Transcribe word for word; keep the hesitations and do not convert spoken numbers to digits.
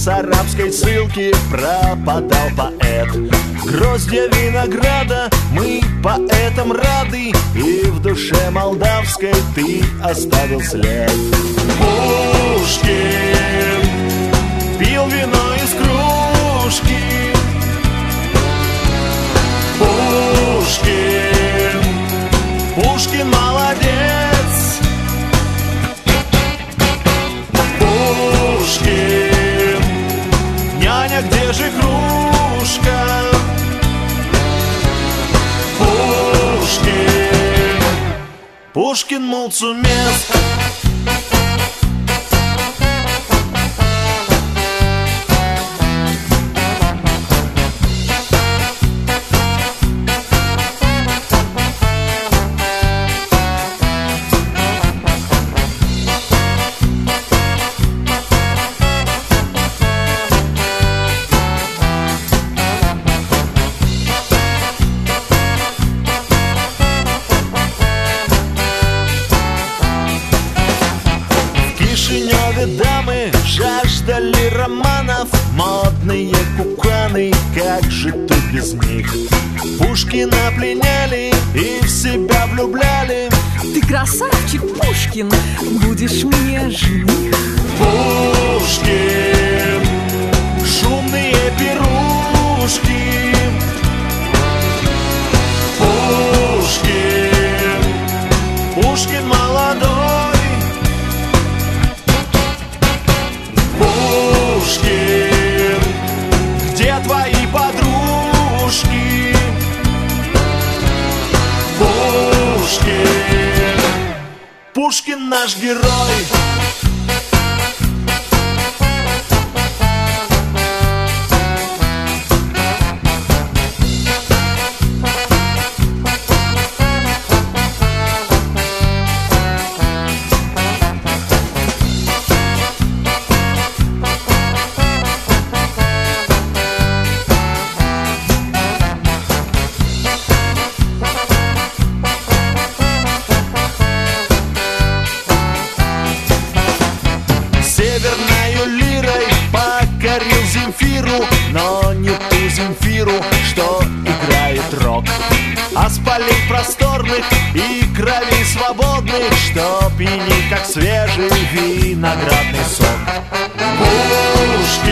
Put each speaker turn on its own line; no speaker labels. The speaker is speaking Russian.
с арабской ссылки пропадал поэт. Гроздья винограда, мы поэтам рады, и в душе молдавской ты оставил след. Пушкин пил вино из кружки. Пушкин, Пушкин молодец. Пушкин, няня, где же кружка? Пушкин, Пушкин молцумес. Дамы жаждали романов, модные куканы, как же тут без них? Пушкина пленяли и в себя влюбляли.
Ты красавчик, Пушкин, будешь мне жених.
Пушкин, шумные пирушки. Пушкин, Пушкин молодой. Пушкин, где твои подружки? Пушкин, Пушкин наш герой. Земфиру, но не ту Земфиру, что играет рок, а с полей просторных и кровей свободных, что пьянит, как свежий виноградный сок. Пушкин,